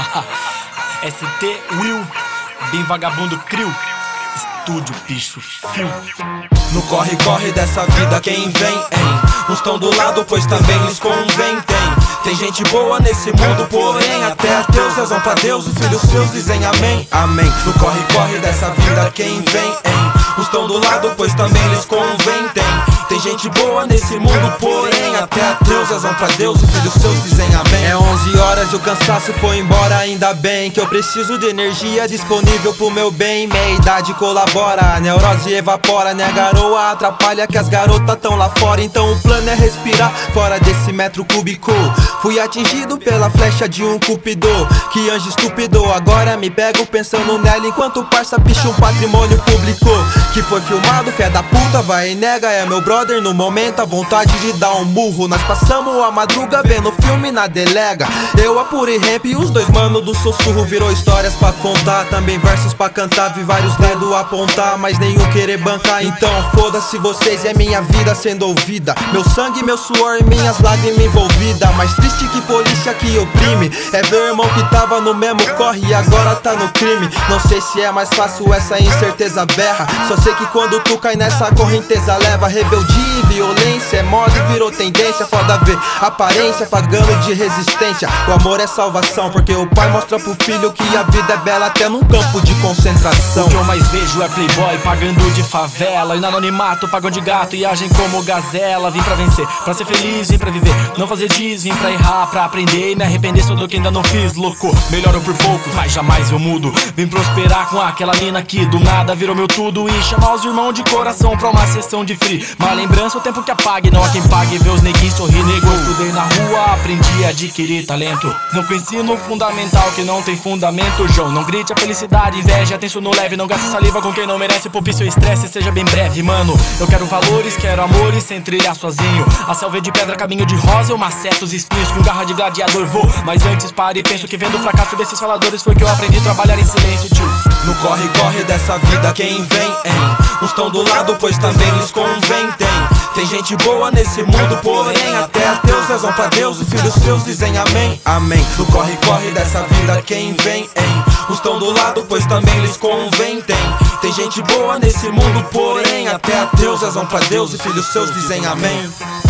ST Will, bem vagabundo Crio, estúdio bicho fio. No corre-corre dessa vida quem vem, hein? Uns tão do lado pois também lhes convém. Tem gente boa nesse mundo, porém até ateus rezam pra Deus, os filhos seus dizem amém, amém. No corre-corre dessa vida quem vem, hein? Uns tão do lado pois também lhes convém. Tem gente boa nesse mundo, porém até ateus rezam pra Deus, os filhos seus dizem amém. É 11 horas e o cansaço foi embora, ainda bem que eu preciso de energia disponível pro meu bem. Meia idade colabora, a neurose evapora, né? A garoa atrapalha que as garotas tão lá fora. Então o plano é respirar fora desse metro cúbico. Fui atingido pela flecha de um cupido, que anjo estúpido. Agora me pego pensando nela enquanto o parça picha um patrimônio público que foi filmado, fé da puta, vai e nega. É meu brother no momento, a vontade de dar um murro. Nós passamos a madruga vendo filme na delega. Eu, a Puri Ramp e os dois mano do sussurro. Virou histórias pra contar, também versos pra cantar. Vi vários dedos apontar, mas nenhum querer bancar. Então foda-se vocês, é minha vida sendo ouvida. Meu sangue, meu suor e minhas lágrimas envolvidas. Mais triste que polícia que oprime é ver o irmão que tava no mesmo corre e agora tá no crime. Não sei se é mais fácil, essa incerteza berra. Só sei que quando tu cai nessa correnteza leva rebeldia e violência. É moda e virou tendência, foda ver aparência pagando de resistência. O amor é salvação, porque o pai mostra pro filho que a vida é bela até num campo de concentração. O que eu mais vejo é playboy pagando de favela, e no anonimato pagam de gato e agem como gazela. Vim pra vencer, pra ser feliz, vim pra viver, não fazer diz, vim pra errar, pra aprender e me arrepender só do que ainda não fiz. Louco, melhoro por pouco, mas jamais eu mudo. Vim prosperar com aquela mina que do nada virou meu tudo e chamar os irmãos de coração pra uma sessão de free. Uma lembrança, o tempo que apague, não há quem pague. Ver os neguinhos sorrir, nego. Eu estudei na rua, aprendi a adquirir talento. Não com ensino fundamental que não tem fundamento, João. Não grite a felicidade, inveja, tenso no leve. Não gaste saliva com quem não merece, poupe seu estresse, seja bem breve, mano. Eu quero valores, quero amores, sem trilhar sozinho. A selva de pedra, caminho de rosa, eu maceto os espinhos. Com garra de gladiador vou, mas antes pare e penso que vendo o fracasso desses faladores foi que eu aprendi a trabalhar em silêncio, tio. No corre-corre dessa vida quem vem, hein? Uns tão do lado pois também lhes convém. Tem gente boa nesse mundo, porém até ateus rezam pra Deus, os filhos seus dizem amém, amém. No corre-corre dessa vida quem vem, hein? Uns tão do lado pois também lhes convém. Tem gente boa nesse mundo, porém até ateus rezam pra Deus, os filhos seus dizem amém.